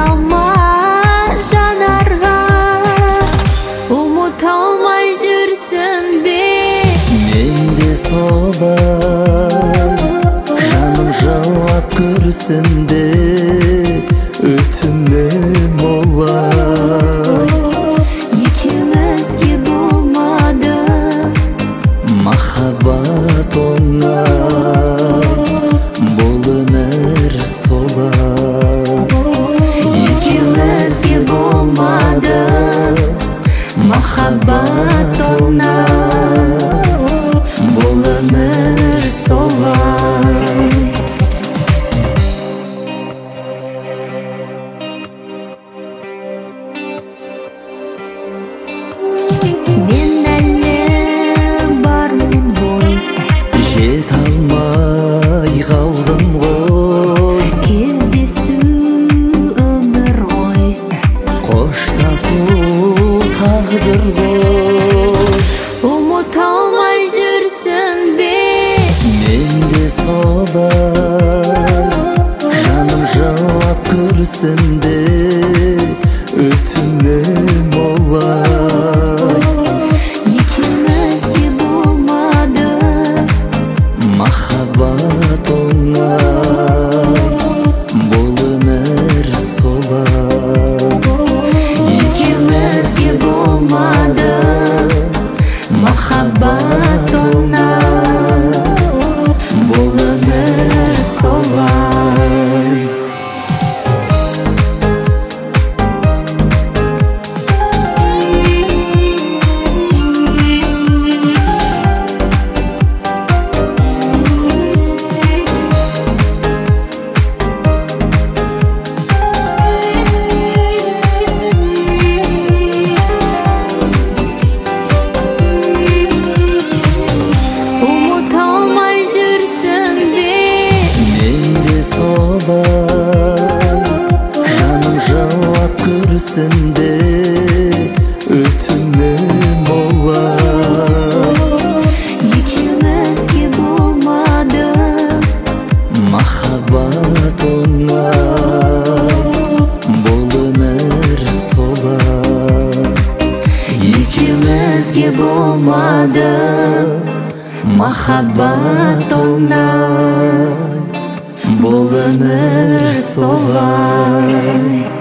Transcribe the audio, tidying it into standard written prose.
салма жанарға, ұмыта алмай жүрсің бе? Менде солай, жаным жауап көрсін де, өтінем олай. Екеумізге болмады махаббат оңай, бұл өмір солай. Екеумізге болмады махаббат оңай, бұл өмір солай. Мен әлі бармын ғой, Жете алмай қалдым ғой, кездесу өмір ғой, қоштасу тағдыр ғой. ұмыта алмай жүрсің бе? Менде солай, жаным жауап көрсін де, өтінем олай. Екеумізге болмады махаббат оңай, бұл өмір солай. Екеумізге болмады махаббат оңай, бұл өмір солай. Ұмыта алмай жүрсің бе? Менде солай, жаным жауап көрсін де, өтінем олай. Екеумізге болмады махаббат оңай, бұл өмір солай. Екеумізге болмады махаббат оңай, бұл өмір солай.